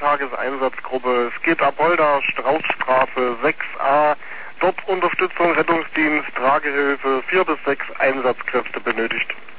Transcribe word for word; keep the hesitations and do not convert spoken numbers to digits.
Tageseinsatzgruppe. Es geht Apolda, Straußstraße sechs a. Dort Unterstützung, Rettungsdienst, Tragehilfe, vier bis sechs Einsatzkräfte benötigt.